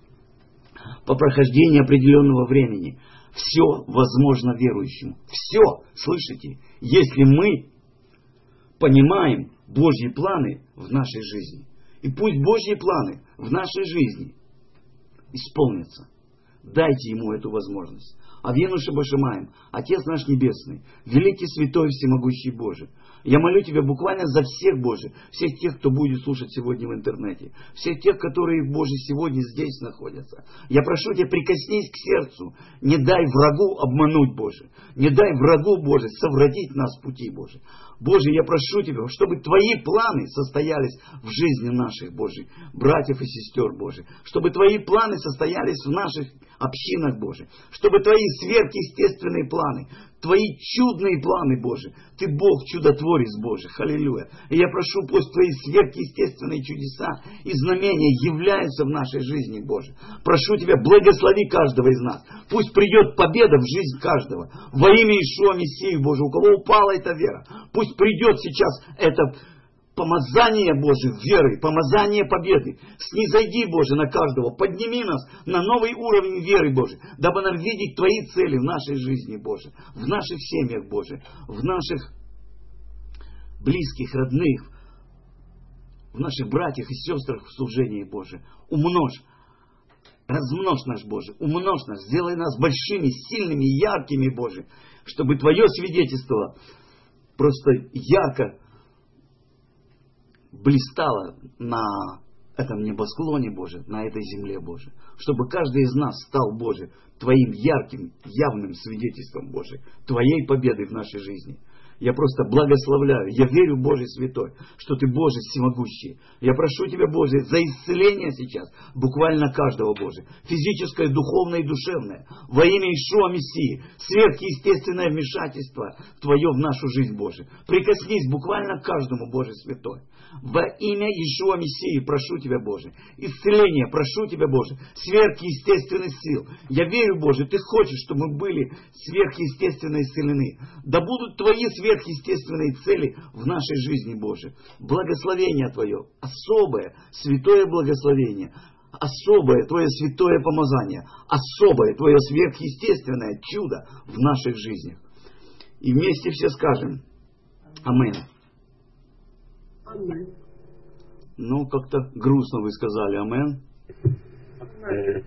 по прохождении определенного времени, все возможно верующему. Все, слышите? Если мы понимаем Божьи планы в нашей жизни. И пусть Божьи планы в нашей жизни исполнятся. Дайте Ему эту возможность. Авину Шабашимаем, Отец наш Небесный, великий, святой, всемогущий Боже. Я молю Тебя буквально за всех, Боже, всех тех, кто будет слушать сегодня в интернете, всех тех, которые, Боже, сегодня здесь находятся. Я прошу Тебя, прикоснись к сердцу, не дай врагу обмануть, Боже, не дай врагу, Боже, совратить нас в пути, Боже. Боже, я прошу Тебя, чтобы Твои планы состоялись в жизни наших, Боже, братьев и сестер, Боже, чтобы Твои планы состоялись в наших общинах, Боже, чтобы Твои сверхъестественные планы, Твои чудные планы, Боже. Ты Бог чудотворец, Боже. Аллилуйя. И я прошу, пусть Твои сверхъестественные чудеса и знамения являются в нашей жизни, Боже. Прошу Тебя, благослови каждого из нас. Пусть придет победа в жизнь каждого. Во имя Иешуа Мессии, Боже, у кого упала эта вера. Пусть придет сейчас это помазание, Боже, веры, помазание победы. Снизойди, Боже, на каждого. Подними нас на новый уровень веры, Боже, дабы нам видеть Твои цели в нашей жизни, Боже, в наших семьях, Боже, в наших близких, родных, в наших братьях и сестрах в служении, Боже. Умножь, размножь нас, Боже, умножь нас, сделай нас большими, сильными, яркими, Боже, чтобы Твое свидетельство просто ярко блистало на этом небосклоне, Боже, на этой земле, Боже. Чтобы каждый из нас стал, Боже, Твоим ярким, явным свидетельством, Боже, Твоей победы в нашей жизни. Я просто благословляю, я верю, Боже Святой, что Ты, Боже, всемогущий. Я прошу Тебя, Боже, за исцеление сейчас, буквально каждого, Боже, физическое, духовное и душевное, во имя Иешуа Мессии, сверхъестественное вмешательство Твое в нашу жизнь, Боже. Прикоснись буквально к каждому, Боже Святой. Во имя Иешуа Мессии прошу Тебя, Боже, исцеление, прошу Тебя, Боже, сверхъестественных сил. Я верю, Боже, Ты хочешь, чтобы мы были сверхъестественно исцелены. Да будут Твои сверхъестественные цели в нашей жизни, Боже. Благословение Твое, особое, святое благословение, особое Твое святое помазание, особое Твое сверхъестественное чудо в наших жизнях. И вместе все скажем аминь. Ну, как-то грустно вы сказали аминь.